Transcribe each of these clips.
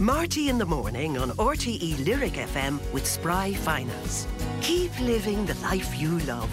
Marty in the morning on RTE Lyric FM with Spry Finance. Keep living the life you love.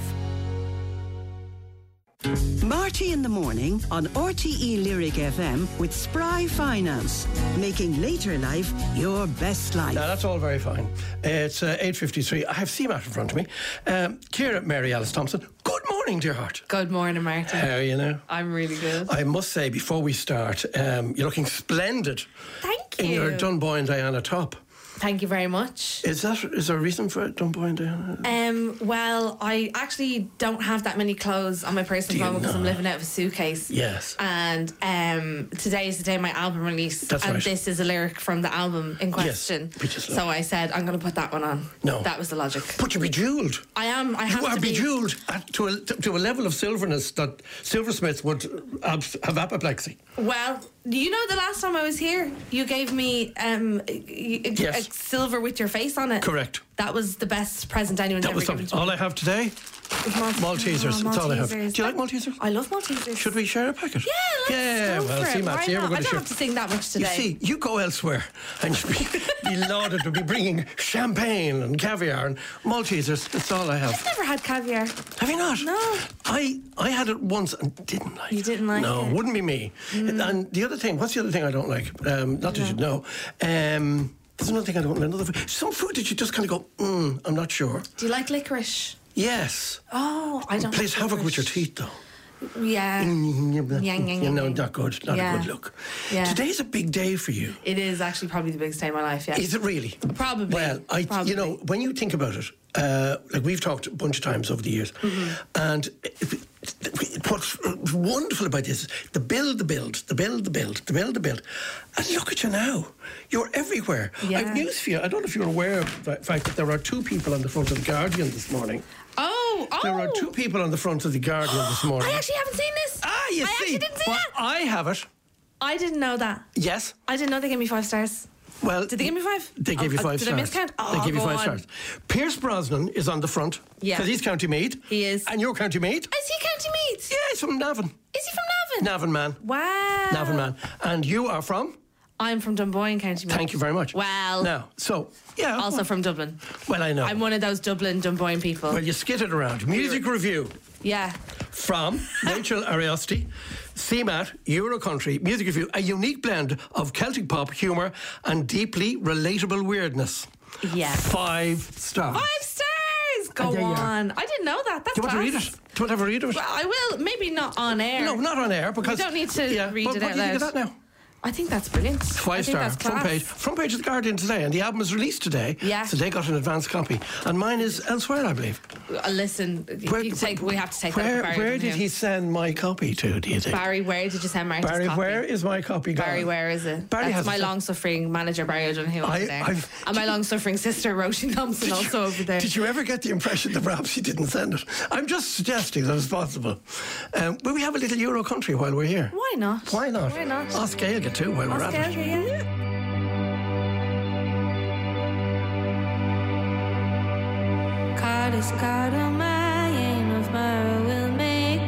Marty in the morning on RTE Lyric FM with Spry Finance, making later life your best life. Now, that's all very fine. It's 8:53. I have CMAT in front of me. Ciara Mary Alice Thompson, good morning, dear heart. Good morning, Marty. How are you now? I'm really good. I must say, before we start, you're looking splendid. Thank you. In your Dunboy and Diana top. Thank you very much. Is there a reason for it, Dunboy and Diana? Well, I actually don't have that many clothes on my person at the moment because I'm living out of a suitcase. Yes. And today is the day of my album release. That's and right. This is a lyric from the album in question. Yes, which is so I said, I'm going to put that one on. No. That was the logic. But you're bejewelled. I am. I have you are to be. bejewelled to a level of silverness that silversmiths would have apoplexy. Well, you know, the last time I was here, you gave me Yes. a silver with your face on it. Correct. That was the best present anyone's That ever was given to all me. I have today. Maltesers. That's all I have. Do you like Maltesers? I love Maltesers. Should we share a packet? Yeah, let's go for it. see, Matt, Why here we're not? going I to don't share. have to sing that much today. You see, you go elsewhere and you'd be lauded to be bringing champagne and caviar and Maltesers. That's all I have. I've never had caviar. Have you not? No. I had it once and didn't like it. You didn't like no, it? No, wouldn't be me. And the other thing, what's the other thing I don't like? Not that you'd know. There's another thing I don't like. Some food that you just kind of go, I'm not sure. Do you like licorice? Yes. Oh, I don't. Plays like havoc with your licorice. teeth, though. Yeah. You know, not good. Not a good look. Yeah. Today's a big day for you. It is actually probably the biggest day of my life. Yeah. Is it really? Probably. Well, Probably. you know, when you think about it, like we've talked a bunch of times over the years, and what's wonderful about this is the build. And look at you now. You're everywhere. Yeah. I've news for you. I don't know if you're aware of the fact that there are two people on the front of The Guardian this morning. Oh. There are two people on the front of The Guardian this morning. I actually haven't seen this. You I see. actually didn't see Well, that. I have it. I didn't know that. Yes. I didn't know they gave me 5 stars. Well, Did they give me 5? They gave you 5 did stars. Did I miscount? Oh, they gave you go 5 on. stars. Pierce Brosnan is on the front. Yeah. Because he's County Meath. He is. And you're County Meath. Is he County Meath? Yeah, he's from Navan. Is he from Navan? Navan man. Wow. Navan man. And you are from? I'm from Dunboy in County Meath. Thank you very much. Well. Now, so, yeah. Also from Dublin. Well, I know. I'm one of those Dublin Dunboyne people. Well, you skittered around. Music review Yeah. from Rachel Ariosti. CMAT, Eurocountry, Music Review, a unique blend of Celtic pop, humour and deeply relatable weirdness. Yeah. 5 stars. 5 stars! Go there you are. on. I didn't know that. That's Do you want to read class. it? Do you want to have a read of it? Well, I will. Maybe not on air. No, not on air because You don't need to read but it what out do you think of loud. that now? I think that's brilliant. 5 star, front page of The Guardian today, and the album is released today. Yeah. So they got an advance copy, and mine is elsewhere, I believe. Listen, we have to take that. Barry, Where did he send my copy to? Do you think? Barry, where did you send Marty's Barry, copy? where is my copy gone? Barry, where is it? Barry That's has my it. long-suffering manager, Barry O'Donoghue, over there. And my long-suffering sister, Roisin Thompson, also over there. Did you ever get the impression that perhaps he didn't send it? I'm just suggesting that it's possible. Will we have a little Euro country while we're here? Why not? Why not? Why not? Ask Gaeilge too while we're at it. Yeah. Card is card on my aim of my will make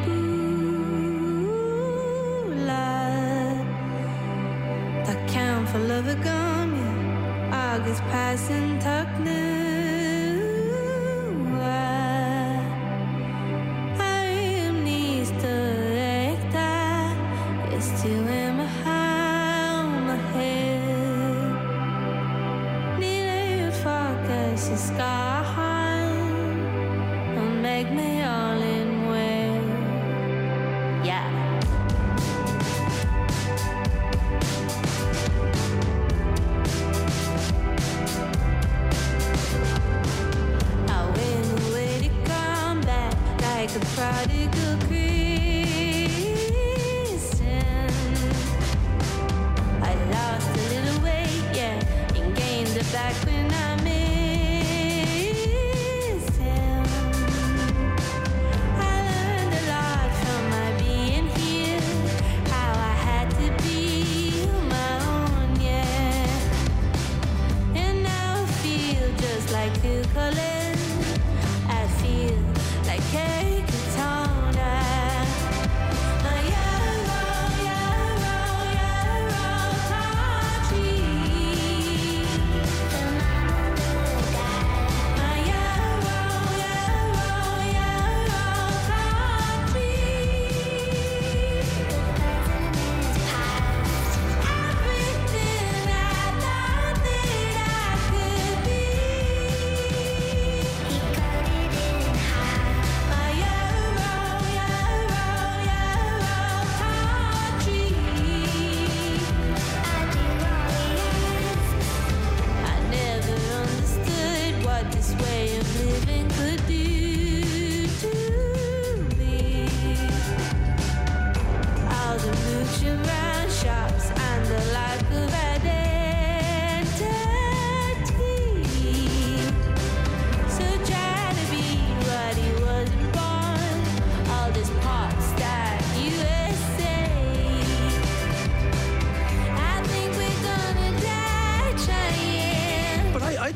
love. That count for love a gum, yeah. August passing tuck new. I am needs to act that is still in my head. Need a focus is sky. Make me all in well. Yeah. I went away to come back like a prodigal Christian. I lost a little weight, yeah, and gained it back when I missed him. I learned a lot from my being here, how I had to be my own, yeah. And now I feel just like Phil Collins. I feel like Eric Cantona. My yarrow country.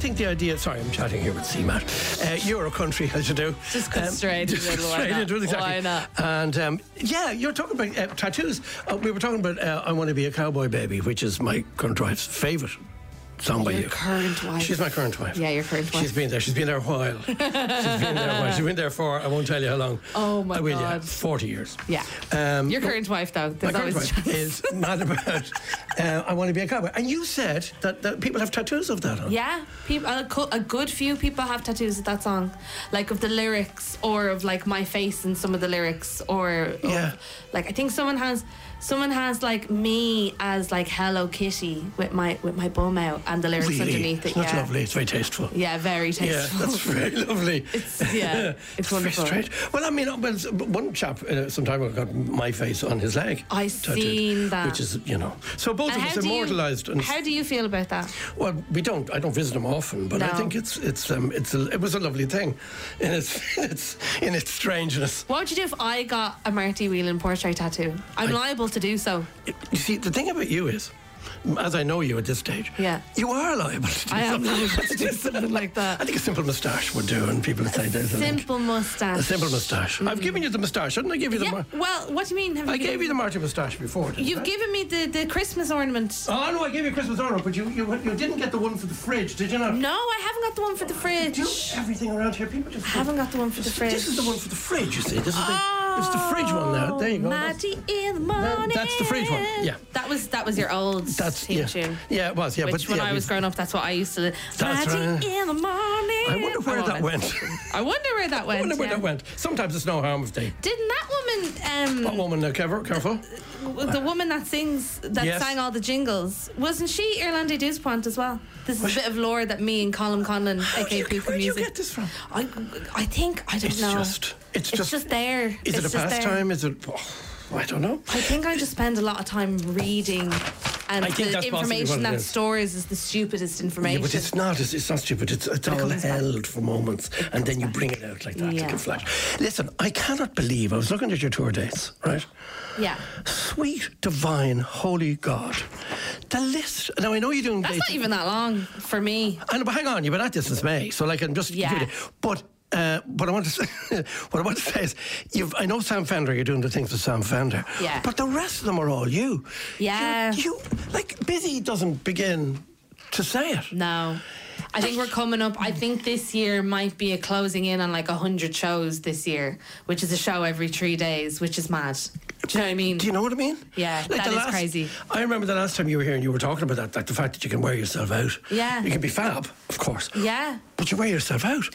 think the idea. Sorry, I'm chatting here with CMAT. Euro-country, as you do. Just go straight into it. Why not? into it, exactly. Why not? And you're talking about tattoos. We were talking about I Want to Be a Cowboy Baby, which is my current wife's favourite song by Your you. current wife. She's my current wife. Yeah, your current wife. She's been there. She's been there a while. She's been there for, I won't tell you how long. Oh my I will, yeah, God. 40 years. Yeah. Your current wife, though. My There's current always wife is not about I Want to Be a Cowboy. And you said that people have tattoos of that on. Yeah, people, a good few people have tattoos of that song, like of the lyrics or of like my face in some of the lyrics, or of, like I think someone has like me as like Hello Kitty with my bum out and the lyrics Really? underneath it. That's Yeah, lovely. It's very tasteful. yeah, very Yeah, tasteful. that's very lovely. It's It's wonderful. very straight. Well, I mean, one chap some time ago got my face on his leg. I tattooed, seen that. Which is, so both And of us immortalised. How do you feel about that? Well, I don't visit him often, but I No. think it was a lovely thing in its strangeness. What would you do if I got a Marty Whelan portrait tattoo? I'm liable to do so. You see, the thing about you is, as I know you at this stage, Yeah. you are liable to do I am something. liable to do something like that. I think a simple moustache would do, and people would say there's a link. Simple mustache. A simple moustache. I've given you the moustache, didn't I? Give you the. Yeah. Well, what do you mean? I gave you the Marty moustache before. Didn't You've I? given me the Christmas ornament. Oh no, I gave you a Christmas ornament, but you didn't get the one for the fridge, did you not? No, I haven't got the one for the fridge. Do everything around here, people just. I haven't got the one for the fridge. This is the one for the fridge. You see, this is it's the fridge one now. There you go. Marty in the morning. That's the fridge one. Yeah. That was your old theme tune. Yeah, it was. Yeah, Which but when I was growing up, that's what I used to. That's Marty right. in the morning. I wonder where that went. I wonder where that went. I wonder where yeah. that went. Sometimes it's no harm if they. Didn't that woman? What woman? Careful. The woman that sings, that Yes. sang all the jingles, wasn't she Irlande Dupont as well? This is a bit of lore that me and Colin Conlon, aka Puka Where do you Music. get this from? I think I don't know. It's just there. Is It's it a just there. pastime? Is it? I don't know. I think I just spend a lot of time reading, and I think the that's possibly information what it that is. stores is the stupidest information. Yeah, but it's not. It's not stupid. It's all comes back. held for moments, and then you bring it out like that, like Yeah. a flash. Listen, I cannot believe. I was looking at your tour dates, right? Yeah. Sweet, divine, holy God. The list. Now, I know you're doing That's dates. not even that long for me. But hang on, you've been at this since May, so like I'm just. Yeah. But what I want to say, what I want to say is, I know Sam Fender. You're doing the things with Sam Fender. Yeah. But the rest of them are all you. Yeah. You like busy doesn't begin to say it. No. I think we're coming up. I think this year might be a closing in on like 100 shows this year, which is a show every 3 days, which is mad. Do you know what I mean? Do you know what I mean? Yeah, Like that the is crazy. I remember the last time you were here and you were talking about that, like the fact that you can wear yourself out. Yeah. You can be fab, of course. Yeah. But you wear yourself out.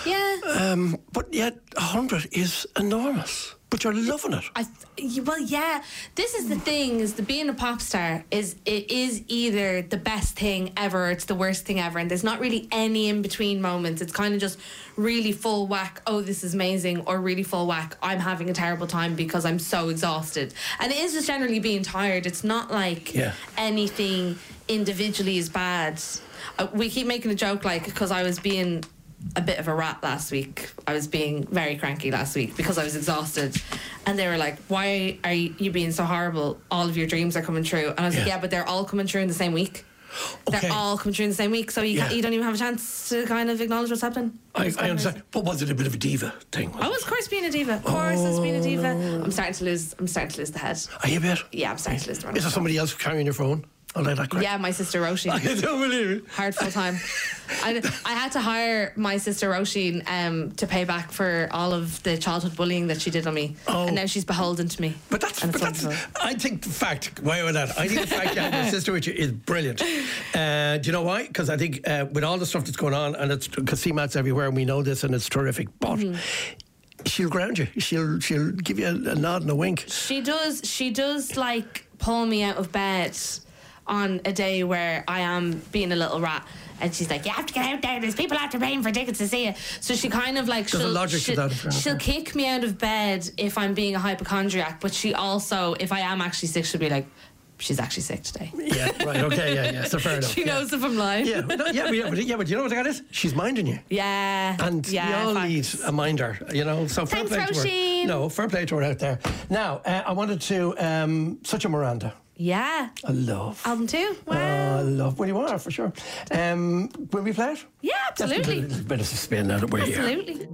Yeah. But yet 100 is enormous. But you're loving it. Well, yeah. This is the thing: is the being a pop star it is either the best thing ever, or it's the worst thing ever, and there's not really any in between moments. It's kind of just really full whack. Oh, this is amazing, or really full whack. I'm having a terrible time because I'm so exhausted, and it is just generally being tired. It's not like anything individually is bad. We keep making a joke because I was being a bit of a rat last week. I was being very cranky last week because I was exhausted, and they were like, why are you being so horrible? All of your dreams are coming true. And I was like, yeah, but they're all coming true in the same week. They're all coming true in the same week, so you don't even have a chance to kind of acknowledge what's happening. I understand. But was it a bit of a diva thing? I was, of course, being a diva. Of course, I was being a diva. I'm starting to lose the head. Are you a bit? Yeah, I'm starting to lose the run. Is there somebody else carrying your phone? Oh, like that crap? Yeah, my sister Roisin. I don't believe it. Hard full time. I had to hire my sister Roisin to pay back for all of the childhood bullying that she did on me, and now she's beholden to me. But that's I think the fact, why with that? I think the fact that my sister with you is brilliant. Do you know why? Because I think with all the stuff that's going on, and it's because CMAT's everywhere, and we know this, and it's terrific. But she'll ground you. She'll give you a nod and a wink. She does like pull me out of bed on a day where I am being a little rat, and she's like, you have to get out there, there's people after paying for tickets to see you. So she kind of like, There's a logic to that. She'll kick me out of bed if I'm being a hypochondriac, but she also, if I am actually sick, she'll be like, she's actually sick today. Yeah, right, okay, yeah, so fair enough. She knows if I'm lying. Yeah, but you know what that is? She's minding you. Yeah. And we all need a minder, so fair Thanks, play to her. Roisin. No, fair play to her out there. Now, I wanted to, Such a Miranda. Yeah. I love. Album 2. Wow. I love. Well, you are, for sure. Will we play it? Yeah, absolutely. Let's bit of a spin now that we're here. Absolutely.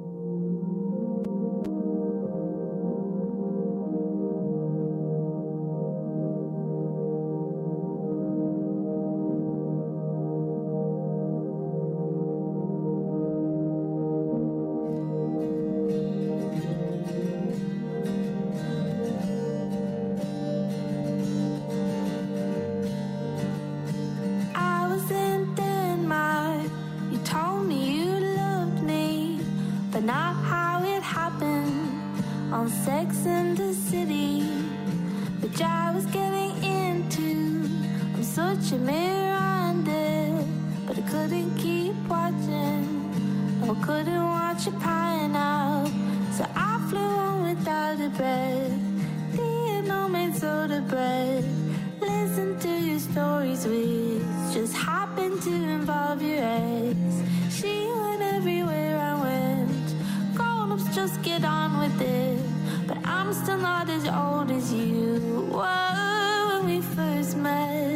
I was in Denmark. You told me you loved me, but not how it happened on Sex and the City, which I was getting into. I'm such a Miranda, but I couldn't keep watching. No, I couldn't watch it pine out, so I flew on without a breath. The homemade soda bread. Listen to your stories, which just happened to involve your ex. She went everywhere I went. Grown-ups just get on with it, but I'm still not as old as you were when we first met.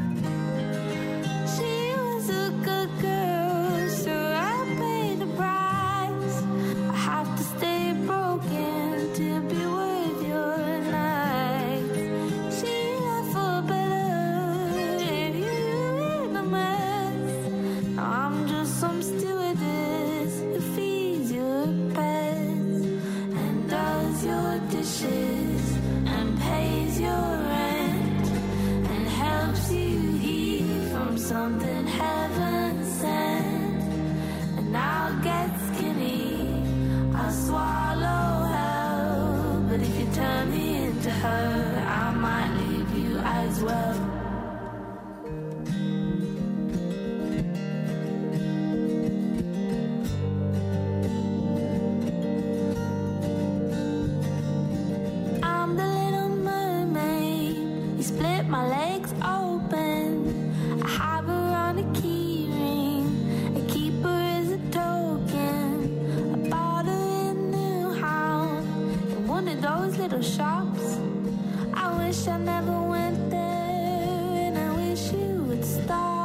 She was a good girl, so I paid the price. I have to stay broken to be worth your night. She left for better, and you in a mess. Now I'm just some stewardess who feeds your pets and does your dishes and pays your rent and helps you heal from something heaven sent. And I'll get skinny, I'll swallow hell, but if you turn me into her, I might leave you as well. I'm the Little Mermaid. You split my legs open. I have her on a key ring. I keep her as a token. I bought her in Newhound in one of those little shops. I wish I never went there, and I wish you would stop.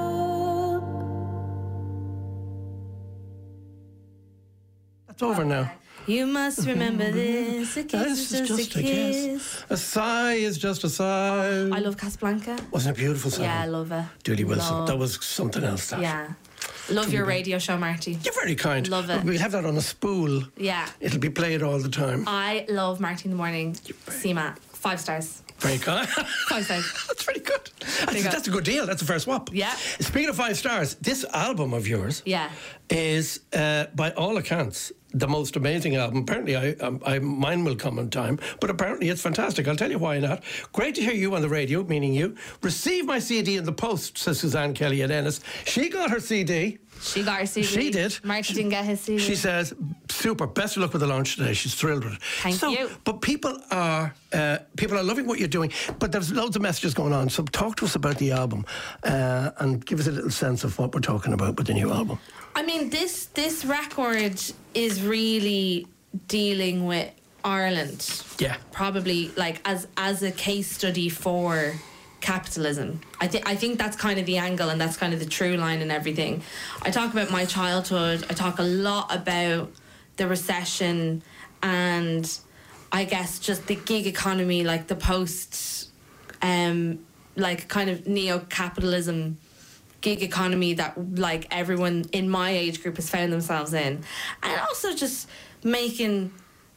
It's over now. You must remember this. A kiss is just a kiss. A sigh is just a sigh. I love Casablanca. Wasn't it a beautiful song? Yeah, I love it. Julie Wilson. Love. That was something else. That. Yeah. Love your radio show, Marty. You're very kind. Love it. We'll have that on a spool. Yeah. It'll be played all the time. I love Marty in the Morning. CMA. 5 stars. Very kind. 5 stars. That's very good. you go. That's a good deal. That's a fair swap. Yeah. Speaking of 5 stars, this album of yours Yeah. is, by all accounts, the most amazing album. Apparently, mine will come in time, but apparently it's fantastic. I'll tell you why not. Great to hear you on the radio, meaning you. Receive my CD in the post, says Suzanne Kelly at Ennis. She got her CD. She got her CD. She did. Marty didn't get his CD. She says, super, best of luck with the launch today. She's thrilled with it. Thank you. But people are loving what you're doing, but there's loads of messages going on. So talk to us about the album and give us a little sense of what we're talking about with the new album. I mean, this record is really dealing with Ireland. Yeah. Probably like as a case study for capitalism. I think that's kind of the angle, and that's kind of the true line and everything. I talk about my childhood. I talk a lot about the recession and I guess just the gig economy, like the post like kind of neo-capitalism gig economy that like everyone in my age group has found themselves in, and also just making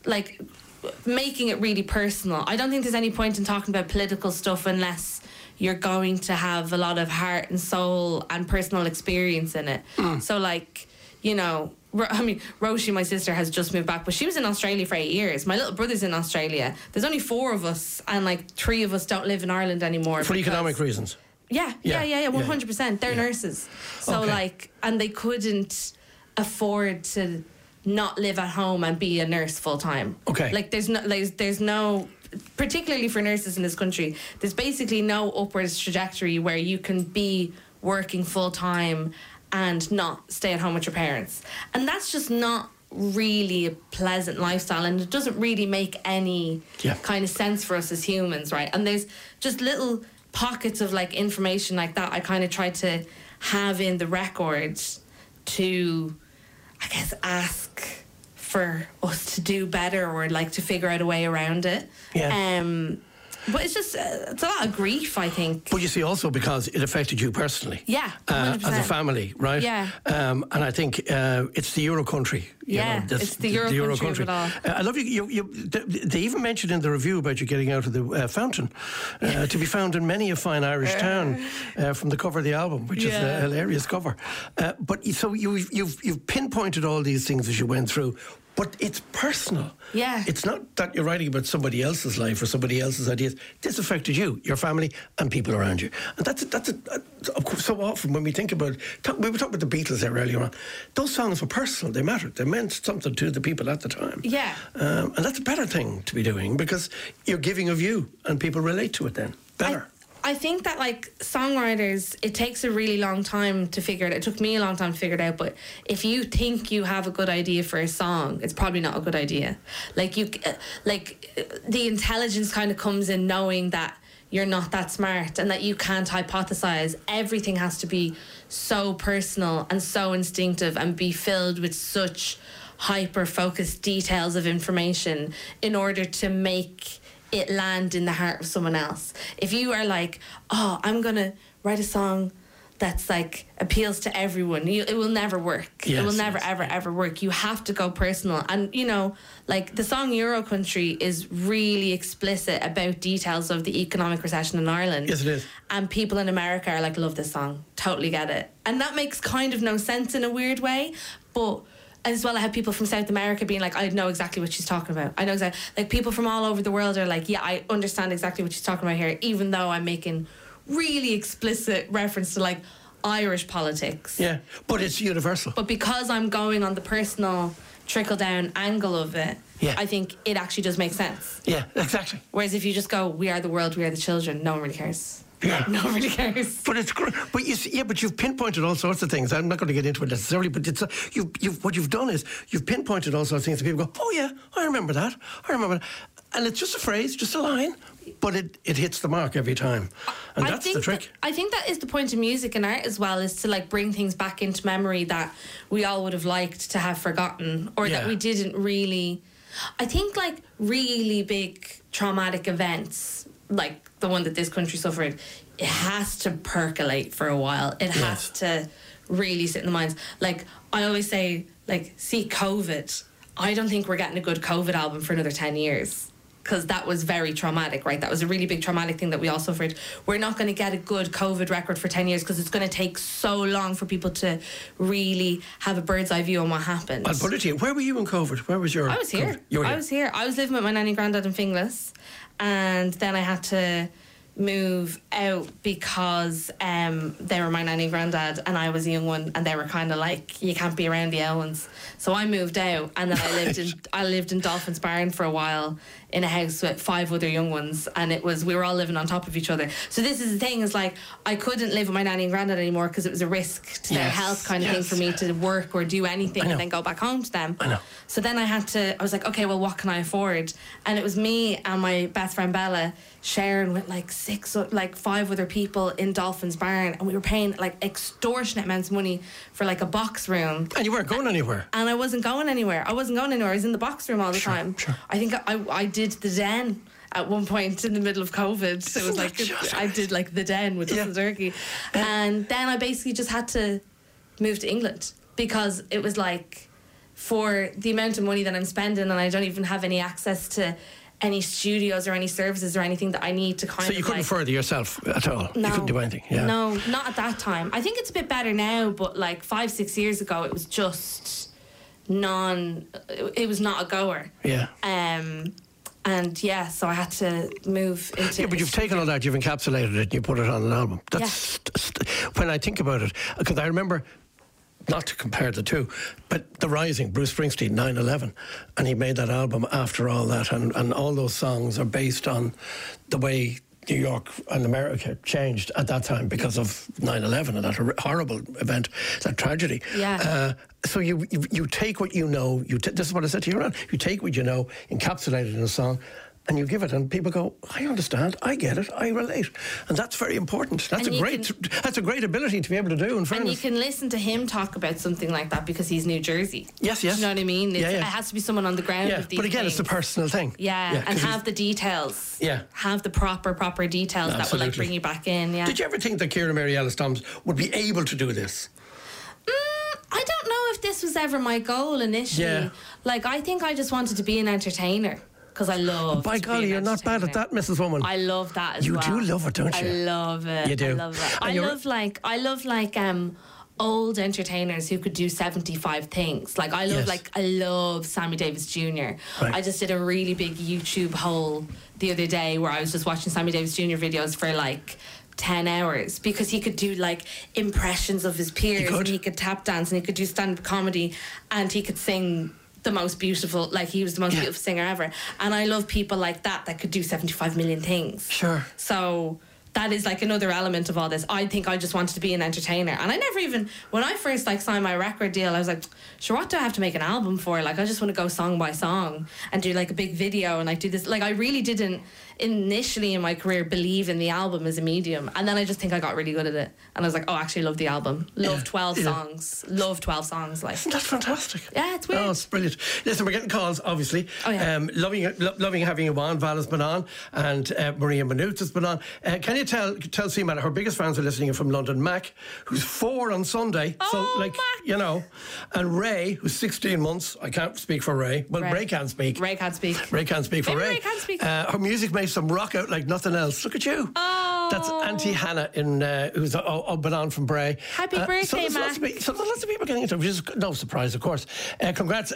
it really personal. I don't think there's any point in talking about political stuff unless you're going to have a lot of heart and soul and personal experience in it. So like, you know, I mean, Roshi, my sister, has just moved back, but she was in Australia for 8 years. My little brother's in Australia. There's only 4 of us, and like 3 of us don't live in Ireland anymore. For economic reasons. Yeah, 100%. They're nurses. So Okay. like, and they couldn't afford to not live at home and be a nurse full time. Okay. Like there's no, particularly for nurses in this country, there's basically no upwards trajectory where you can be working full time and not stay at home with your parents. And that's just not really a pleasant lifestyle, and it doesn't really make any kind of sense for us as humans, right? And there's just little pockets of like information like that I kind of try to have in the records to, I guess, ask for us to do better or like to figure out a way around it. But it's just, it's a lot of grief, I think. But you see, also because it affected you personally. Yeah, as a family, right? Yeah. And I think it's the Euro country. It's the Euro country of it all. I love they even mentioned in the review about you getting out of the fountain, to be found in many a fine Irish town, from the cover of the album, which is a hilarious cover. But so you've pinpointed all these things as you went through. But it's personal. Yeah. It's not that you're writing about somebody else's life or somebody else's ideas. This affected you, your family, and people around you. And that's of course, so often when we think about... we were talking about the Beatles there earlier on. Those songs were personal. They mattered. They meant something to the people at the time. Yeah. And that's a better thing to be doing because you're giving of you and people relate to it then. Better. I think that, like, songwriters, it takes a really long time to figure it out. It took me a long time to figure it out, but if you think you have a good idea for a song, it's probably not a good idea. Like, the intelligence kind of comes in knowing that you're not that smart and that you can't hypothesize. Everything has to be so personal and so instinctive and be filled with such hyper-focused details of information in order to make it land in the heart of someone else. If you are like, oh, I'm gonna write a song that's like appeals to everyone, it will never work. It will never ever work. You have to go personal. And you know, like the song Euro Country is really explicit about details of the economic recession in Ireland. Yes, it is. And people in America are like, love this song, totally get it. And that makes kind of no sense in a weird way, but as well, I have people from South America being like, I know exactly what she's talking about. I know exactly. Like, people from all over the world are like, yeah, I understand exactly what she's talking about here, even though I'm making really explicit reference to, like, Irish politics. Yeah, but it's universal. But because I'm going on the personal trickle-down angle of it, I think it actually does make sense. Yeah, exactly. Whereas if you just go, we are the world, we are the children, no one really cares. Yeah. No one really cares. But it's great. But you see, but you've pinpointed all sorts of things. I'm not going to get into it necessarily, but it's what you've done is you've pinpointed all sorts of things, and people go, oh yeah, I remember that. And it's just a phrase, just a line, but it hits the mark every time, and that's the trick. I think that is the point of music and art as well, is to like bring things back into memory that we all would have liked to have forgotten, or that we didn't really. I think like really big traumatic events, like the one that this country suffered, it has to percolate for a while. It has to really sit in the minds. Like, I always say, like, see COVID. I don't think we're getting a good COVID album for another 10 years. Because that was very traumatic, right? That was a really big traumatic thing that we all suffered. We're not going to get a good COVID record for 10 years because it's going to take so long for people to really have a bird's eye view on what happened. I'll put it to you. Where were you in COVID? Where was your... I was here. COVID? You were here. I was here. I was living with my nanny and granddad in Finglas. And then I had to move out because they were my nanny and granddad and I was a young one, and they were kind of like, you can't be around the old ones. So I moved out, and then I lived in Dolphins Barn for a while in a house with 5 other young ones, and we were all living on top of each other. So this is the thing, is like, I couldn't live with my nanny and granddad anymore because it was a risk to their health kind of thing for me to work or do anything and then go back home to them. I know. So then I was like, okay, well, what can I afford? And it was me and my best friend Bella sharing with like 5 other people in Dolphins Barn, and we were paying like extortionate amounts of money for like a box room. And you weren't going anywhere. And I wasn't going anywhere. I was in the box room all the time. Sure. I think I did the Den at one point in the middle of COVID. It was like I did like the Den with the turkey, and then I basically just had to move to England because it was like, for the amount of money that I'm spending, and I don't even have any access to any studios or any services or anything that I need to kind of. So you couldn't further yourself at all? No, you couldn't do anything? Yeah. No, not at that time. I think it's a bit better now, but like 5-6 years ago, it was just it was not a goer. Yeah. And yeah, so I had to move into... Yeah, but you've taken all that, you've encapsulated it, and you put it on an album. That's when I think about it, because I remember, not to compare the two, but The Rising, Bruce Springsteen, 9/11, and he made that album after all that, and all those songs are based on the way New York and America changed at that time because of 9/11 and that horrible event, that tragedy. Yeah. So you take what you know. This is what I said to you, Ron. You take what you know, encapsulate it in a song, and you give it, and people go, I understand, I get it, I relate. And that's very important. That's a great ability to be able to do, in fairness. And you can listen to him talk about something like that because he's New Jersey. Yes. Do you know what I mean? It has to be someone on the ground with these but again, things. it's a personal thing. Yeah, and have the details. Yeah. Have the proper details that will like bring you back in, yeah. Did you ever think that Ciara Mary Ellis Thomas would be able to do this? I don't know if this was ever my goal initially. Yeah. Like, I think I just wanted to be an entertainer. Because I love. By golly, you're not bad at that, Mrs. Woman. I love that as well. You do love it, don't you? I love it. You do. I love it. I love old entertainers who could do 75 things. Like I love Sammy Davis Jr. Right. I just did a really big YouTube hole the other day where I was just watching Sammy Davis Jr. videos for like 10 hours because he could do like impressions of his peers and he could tap dance and he could do stand-up comedy and he could sing the most beautiful, like he was the most beautiful singer ever. And I love people like that could do 75 million things. Sure. So that is like another element of all this. I think I just wanted to be an entertainer. And I never even, when I first like signed my record deal, I was like, sure, what do I have to make an album for? Like, I just want to go song by song and do like a big video and like do this. Like, I really didn't initially in my career believe in the album as a medium. And then I just think I got really good at it. And I was like, oh, actually love the album. Love 12 songs. Love 12 songs. Like, isn't that fantastic? Yeah, it's weird. Oh, it's brilliant. Listen, we're getting calls, obviously. Oh, yeah. Loving having you on. Val has been on and Maria Maynooth has been on. Can you tell Seema, her biggest fans are listening from London, Mac, who's 4 on Sunday. Oh, so, like, Mac. you know. And Ray, who's 16 months. I can't speak for Ray. Well, Ray can't speak. Ray can't speak. Ray can't speak for Maybe Ray. Ray can't speak. Her music makes them rock out like nothing else. Look at you. Oh. That's Auntie Hannah who's been on from Bray. Happy birthday, Mac. So there's lots of people getting into it, which is no surprise, of course. Congrats.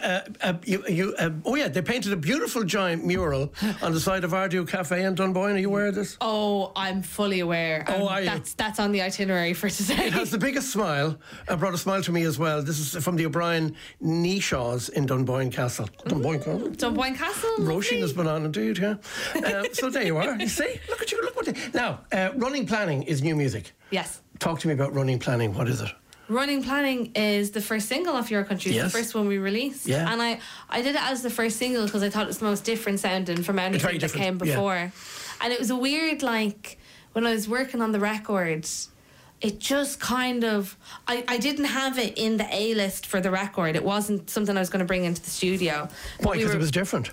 They painted a beautiful giant mural on the side of Ardue Cafe in Dunboyne. Are you aware of this? Oh, I'm fully aware. Are you? That's on the itinerary for today. It has the biggest smile. Brought a smile to me as well. This is from the O'Brien Nishaws in Dunboyne Castle. Dunboyne Castle? Roisin has been on, indeed, yeah. So there you are. You see? Look at you. Look what Now, Running Planning is new music. Yes. Talk to me about Running Planning. What is it? Running Planning is the first single off Your Country. It's the first one we released. Yeah. And I did it as the first single because I thought it was the most different sounding from anything that came before. Yeah. And it was a weird, like, when I was working on the record, it just kind of... I didn't have it in the A-list for the record. It wasn't something I was going to bring into the studio. Why? Because it was different?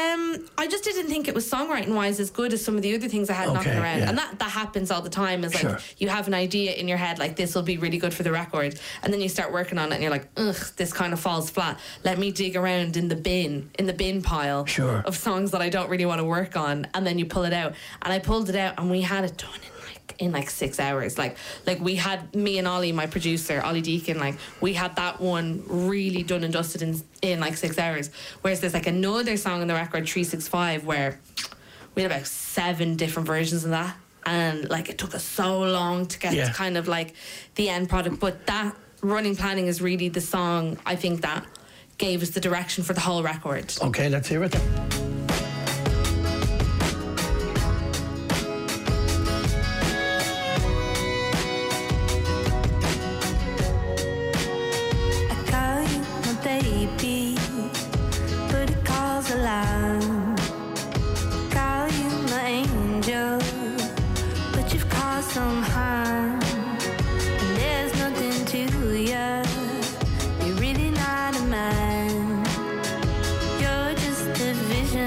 I just didn't think it was songwriting-wise as good as some of the other things I had knocking around. Yeah. And that happens all the time. Is like you have an idea in your head, like this will be really good for the record, and then you start working on it and you're like, ugh, this kind of falls flat. Let me dig around in the bin pile of songs that I don't really want to work on, and then you pull it out. And I pulled it out and we had it done in 6 hours. Like we had, me and Ollie, my producer, Ollie Deacon, like we had that one really done and dusted in like 6 hours. Whereas there's like another song on the record, 365, where we had about 7 different versions of that. And like it took us so long to get to kind of like the end product. But that Running Planning is really the song, I think, that gave us the direction for the whole record. Okay, let's hear it then. You're just a vision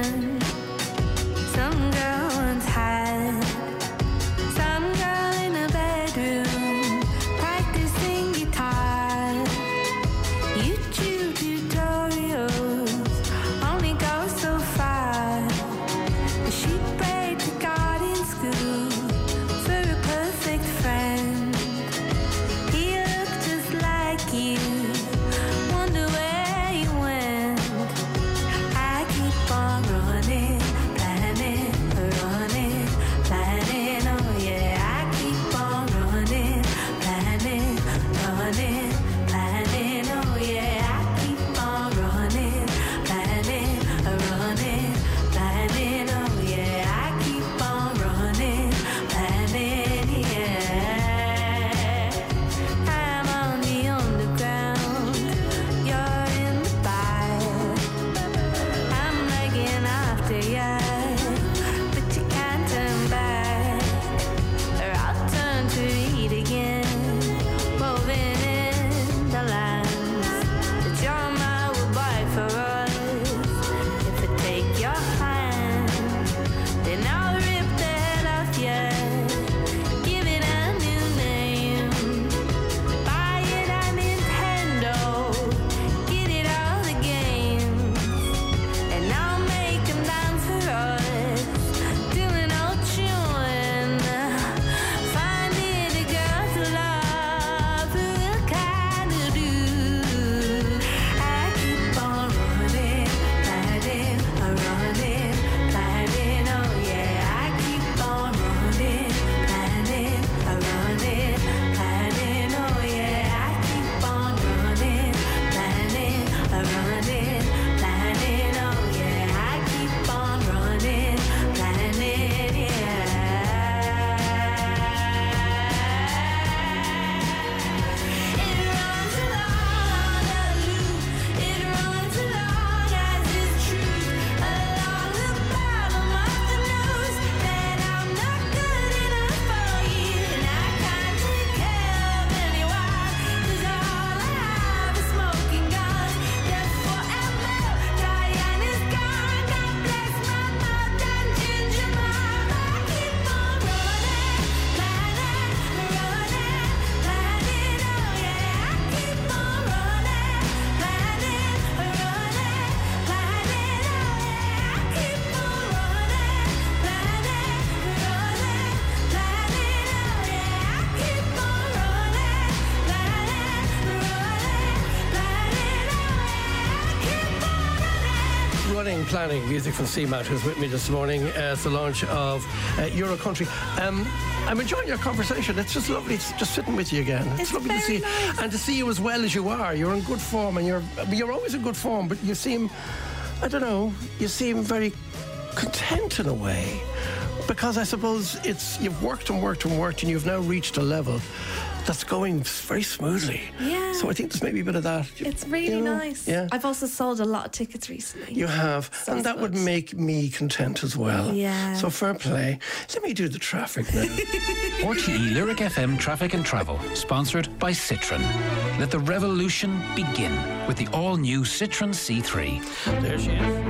and planning, music from CMAT, who's with me this morning. It's the launch of Euro Country. I'm enjoying your conversation. It's just lovely just sitting with you again. It's lovely to see you. And to see you as well as you are. You're in good form, and you're always in good form, but you seem, I don't know, you seem very content in a way. Because I suppose you've worked and worked and worked, and you've now reached a level that's going very smoothly. Yeah. So I think there's maybe a bit of that. It's really nice. Yeah. I've also sold a lot of tickets recently. You have. So and that would make me content as well. Yeah. So fair play. Let me do the traffic now. RTE Lyric FM Traffic and Travel, sponsored by Citroën. Let the revolution begin with the all-new Citroën C3. There she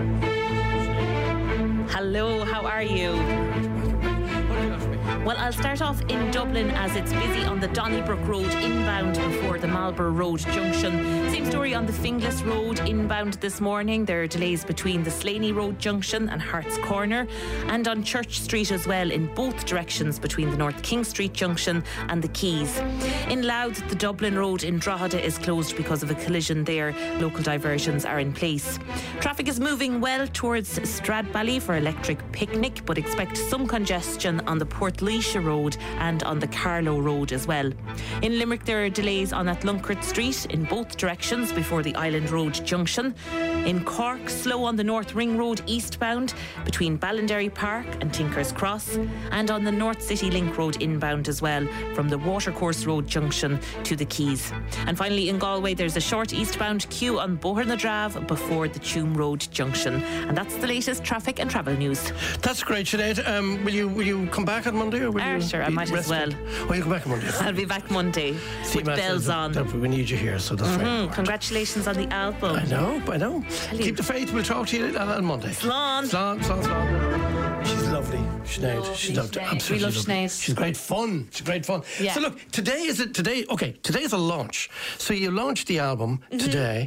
is. Hello, how are you? Well, I'll start off in Dublin as it's busy on the Donnybrook Road inbound before the Marlborough Road junction. Same story on the Finglas Road inbound this morning. There are delays between the Slaney Road junction and Hart's Corner, and on Church Street as well in both directions between the North King Street junction and the Quays. In Louth, the Dublin Road in Drogheda is closed because of a collision there. Local diversions are in place. Traffic is moving well towards Stradbally for Electric Picnic, but expect some congestion on the Portlaoise Road and on the Carlow Road as well. In Limerick, there are delays on Atlunkert Street in both directions before the Island Road junction. In Cork, slow on the North Ring Road eastbound between Ballinderry Park and Tinker's Cross, and on the North City Link Road inbound as well from the Watercourse Road junction to the Quays. And finally in Galway, there's a short eastbound queue on Boher na Drave before the Tuam Road junction. And that's the latest traffic and travel news. That's great, Sinead. Will you come back on Monday? Or will you Sure, I might as well. Oh, you come back on Monday. I'll be back Monday with bells on. We need you here, so that's right. Congratulations on the album. I know. Keep the faith. We'll talk to you on Monday. Slán. She's lovely, Sinead. She's absolutely We love lovely. Sinead. She's great fun. Yeah. So look, today is a launch. So you launched the album today.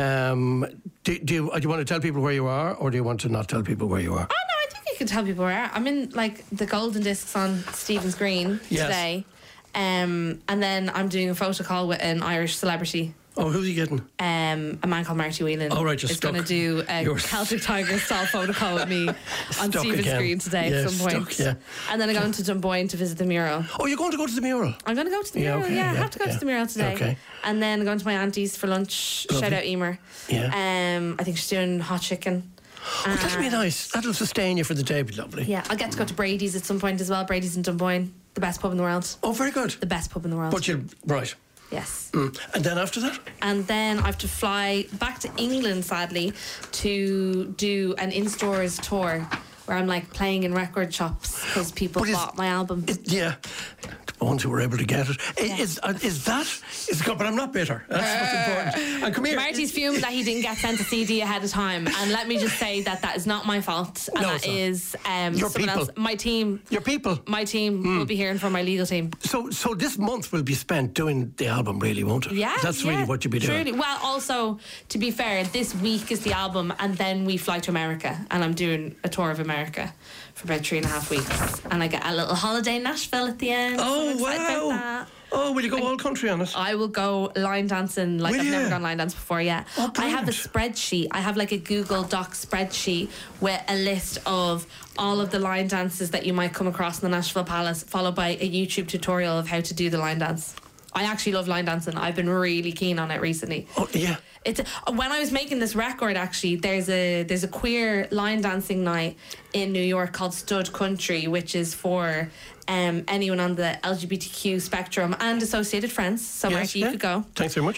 Do you want to tell people where you are, or do you want to not tell people where you are? Oh, no, I think you can tell people where I am. I'm in, the Golden Discs on Stephen's Green today. And then I'm doing a photo call with an Irish celebrity. Oh, who's he getting? A man called Marty Whelan. Oh, right, is going to do a Celtic Tiger style photo call with me on Stephen's Green today at some point. And then I'm going to Dunboyne to visit the mural. Oh, you're going to go to the mural? I'm going to go to the mural, I have to go to the mural today. Okay. And then I'm going to my auntie's for lunch. Lovely. Shout out Emer. Yeah. I think she's doing hot chicken. Oh, that'll be nice. That'll sustain you for the day. Be lovely. Yeah, I'll get to go to Brady's at some point as well. Brady's in Dunboyne, the best pub in the world. Oh, very good. The best pub in the world. But right. Yes. And then after that? And then I have to fly back to England, sadly, to do an in-stores tour where I'm playing in record shops because people bought my album. The ones who were able to get it. Is good, but I'm not bitter. That's what's important. And come here. Marty's fumed that he didn't get sent a CD ahead of time, and let me just say that is not my fault, and that is your someone people. else. My team. Your people. My team will be hearing from my legal team. So this month will be spent doing the album, really, won't it? Yeah, that's really what you'll be doing. Truly. Well, also to be fair, this week is the album, and then we fly to America, and I'm doing a tour of America for about 3.5 weeks, and I get a little holiday in Nashville at the end. Oh, so I'm excited about wow. that. Oh, will you go all country on it? I will go line dancing like I've never gone line dance before yet. Oh, I have a brilliant. spreadsheet. I have a Google Doc spreadsheet with a list of all of the line dances that you might come across in the Nashville Palace, followed by a YouTube tutorial of how to do the line dance. I actually love line dancing. I've been really keen on it recently. Oh, yeah. It's when I was making this record, actually, there's a queer line dancing night in New York called Stud Country, which is for anyone on the LGBTQ spectrum and associated friends. So Marty, you could go. Thanks very much.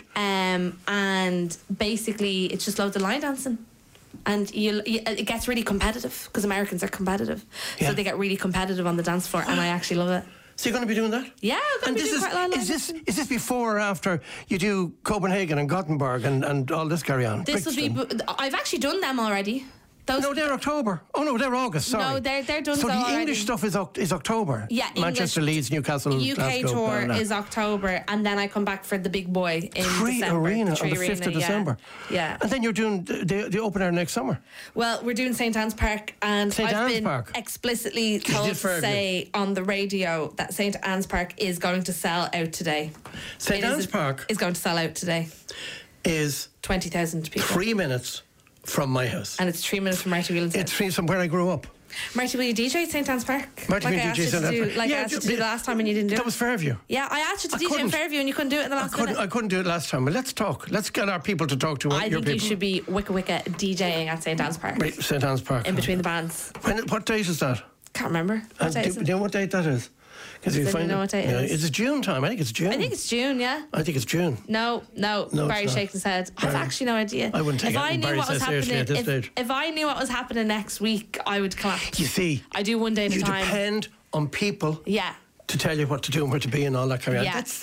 And basically, it's just loads of line dancing. And it gets really competitive because Americans are competitive. Yeah. So they get really competitive on the dance floor, and I actually love it. So you're going to be doing that? Yeah, I'm going to be doing quite a lot of line is dancing. this before or after you do Copenhagen and Gothenburg and all this carry on? This will be. I've actually done them already. No, they're October. Oh, no, they're August, sorry. No, they're done so the already. English stuff is October? Yeah, Manchester, English, Leeds, Newcastle, UK Glasgow, tour blah, blah. is October, and then I come back for the big boy in Tree December. Arena Tree on the 5th Arena, of December. Yeah. And then you're doing the open air next summer. Well, we're doing St. Anne's Park, and St. I've Anne's been Park. explicitly told to say on the radio that St. Anne's Park is going to sell out today. St. Anne's Park is going to sell out today. is 20,000 people. 3 minutes from my house. And it's 3 minutes from Marty Whelan. It's from where I grew up. Marty, will you DJ at St. Anne's Park? Marty, I will you asked DJ you St. to Anne's do, Park? like I asked you to do the last time and you didn't do it. That was Fairview. Yeah, I asked you to I DJ in couldn't. Fairview and you couldn't do it in the last minute. I couldn't do it last time, but let's talk. Let's get our people to talk to I your think people. you should be wicca DJing at St. Anne's Park. Right, St. Anne's Park. In between the bands. What date is that? Can't remember. What date is Do it? you know what date that is? Because Does anyone know what date it is? It's June time. I think it's June. I think it's June, yeah. I think it's June. No, it's Barry's not. shaking his head. I've Barry. actually no idea. I wouldn't take if it. I knew Barry what was says seriously happening, at this stage. if I knew what was happening next week, I would collapse. You see, I do one day at a you time. depend on people Yeah. to tell you what to do and where to be and all that kind of Yeah. thing.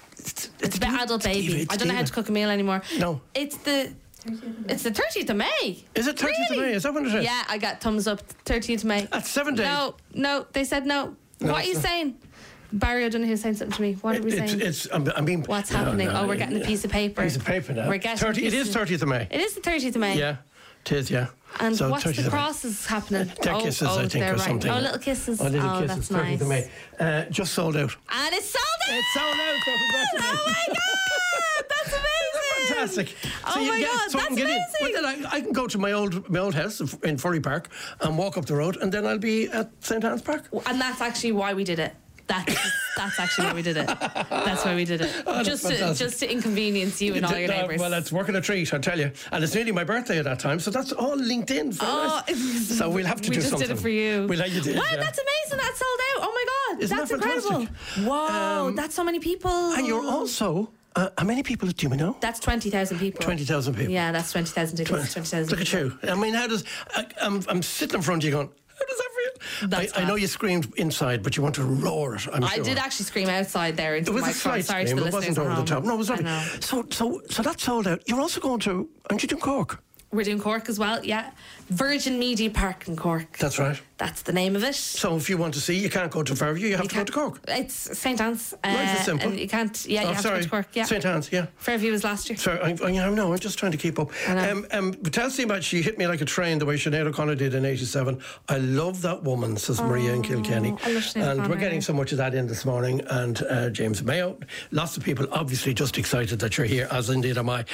It's a bit adult baby. It's I don't know how to cook a meal anymore. No. It's the 30th of May. Is it 30th of May? Is that when it is? Yeah, I got thumbs up. 30th of May. That's 7 days. No, they said no. No, What are you it's not. saying? Barry O'Donoghue saying something to me. What are we saying? I mean, What's happening? no, Oh, we're getting a piece of paper. Piece of paper now. We're getting 30, it is 30th of May. It is the 30th of May. Yeah, it is, yeah. And So what's 30th the of May. crosses happening? Deck kisses, I think, they're or right. something. Oh, little kisses. Oh, little kisses, that's 30th nice. of May. Just sold out. And it's sold out! It's sold out, so congratulations. Oh my God! That's amazing! Fantastic. Oh my God, so I that's can get in. amazing. Well, then I can go to my old house in Furry Park and walk up the road, and then I'll be at St. Anne's Park. And that's actually why we did it. That's actually why we did it. That's why we did it. Oh, just fantastic. to inconvenience you and all your neighbours. Well, it's working a treat, I tell you. And it's nearly my birthday at that time, so that's all linked in. Very nice. So we'll have to we do just something. did it for you. Well, you did, wow, yeah. that's amazing. That's sold out. Oh my God, Isn't that's that incredible. fantastic? Wow, that's so many people. And you're also... how many people do you know? That's 20,000 people. 20,000 people. Yeah, that's 20,000 tickets. 20,000. Look at you. I mean, how does... I'm sitting in front of you going, how does that feel? I know you screamed inside, but you want to roar it, I'm sure. I did actually scream outside there into It was the a microphone. slight Sorry scream. to the It wasn't listeners over at the home. top. No, it was I lovely. know. So that's sold out. You're also going to... Aren't you doing Cork? We're doing Cork as well, yeah. Virgin Media Park in Cork. That's right. That's the name of it. So if you want to see, you can't go to Fairview, you have to go to Cork. It's St. Anne's. Nice and simple. And you can't, you have to go to Cork, yeah. St. Anne's, yeah. Fairview was last year. Sorry, I know, I'm just trying to keep up. But tell Steve about she hit me like a train the way Sinead O'Connor did in 87. I love that woman, says Maria in Kilkenny. I love Sinead And O'Connor. we're getting so much of that in this morning. And James Mayo, lots of people obviously just excited that you're here, as indeed am I.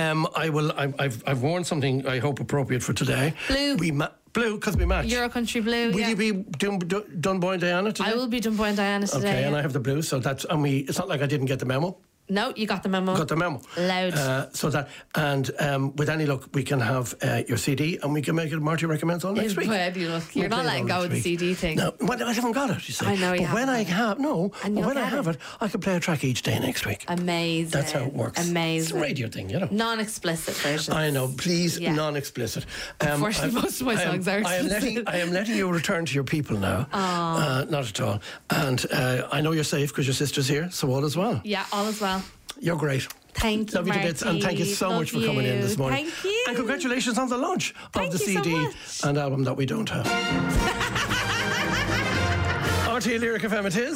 I've worn something I hope appropriate for today. Blue. Blue, because we match. Euro Country Blue. Will yeah. you be doing Dunboy and Diana today? I will be Dunboy and Diana today. Okay, and yeah. I have the blue, so that's... And it's not like I didn't get the memo. No, you got the memo. Got the memo. Loud. So that, and with any luck, we can have your CD and we can make it Marty Recommends on next week. With any luck. You're We'll not play it letting on go next of the week. CD thing. No, well, I haven't got it, you see. I know you But when I haven't. have it, I can play a track each day next week. Amazing. That's how it works. Amazing. It's a radio thing, you know. Non-explicit version. I know. Please, Yeah. non-explicit. Unfortunately, most of my songs are I am letting you return to your people now. Not at all. And I know you're safe because your sister's here, so all is well. Yeah, all is well. You're great. Thank you, Love you to bits, and thank you so Love much for coming in this morning. Thank you. And congratulations on the launch Thank of the you so CD much. and album that we don't have. RTE Lyric FM it is.